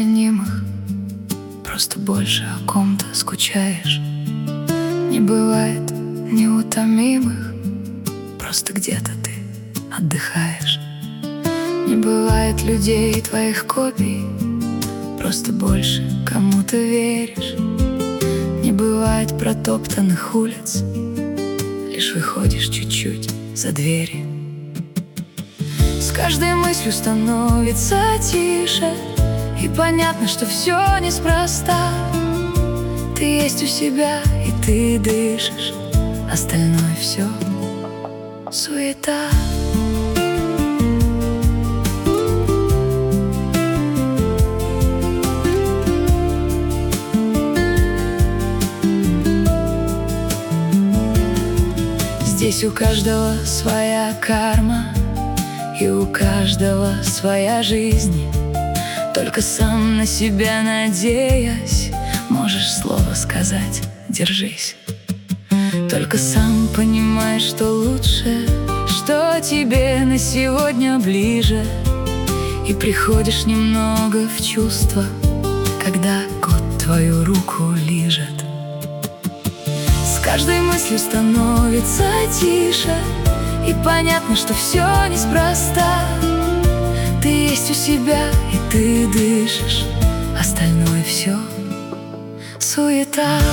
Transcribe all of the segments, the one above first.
незаменимых, просто больше о ком-то скучаешь. Не бывает неутомимых, просто где-то ты отдыхаешь. Не бывает людей твоих копий, просто больше кому-то веришь. Не бывает протоптанных улиц, лишь выходишь чуть-чуть за двери. С каждой мыслью становится тише, и понятно, что все неспроста. Ты есть у себя, и ты дышишь, остальное все суета. Здесь у каждого своя карма, и у каждого своя жизнь. Только сам на себя надеясь, можешь слово сказать «держись». Только сам понимаешь, что лучше, что тебе на сегодня ближе. И приходишь немного в чувство, когда год твою руку лижет. С каждой мыслью становится тише, и понятно, что все неспроста. Ты есть у себя, и ты дышишь, остальное все суета.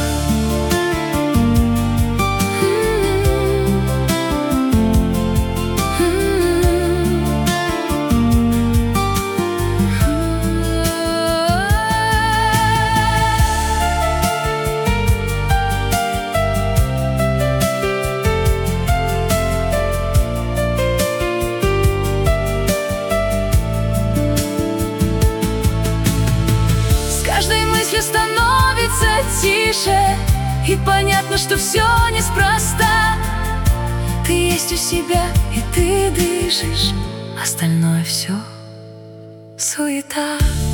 Становится тише, и понятно, что все неспроста. Ты есть у себя, и ты дышишь, остальное все суета.